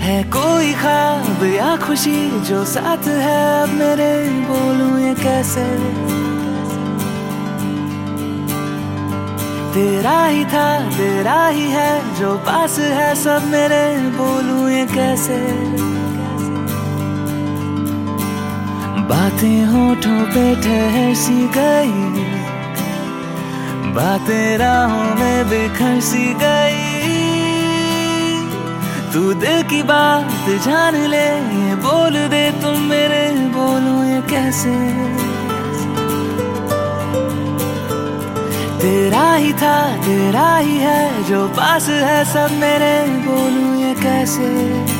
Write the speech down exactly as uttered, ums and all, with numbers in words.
है कोई ख्वाब या खुशी जो साथ है अब मेरे, बोलूं ये कैसे। तेरा ही था तेरा ही है जो पास है सब मेरे, बोलूं ये कैसे। बातें होठों पे ठहर सी गई, बातें राहों में बिखर सी गई। तू दिल की बात जान ले, ये बोल दे तुम मेरे, बोलूं ये कैसे। तेरा ही था तेरा ही है जो पास है सब मेरे, बोलूं ये कैसे।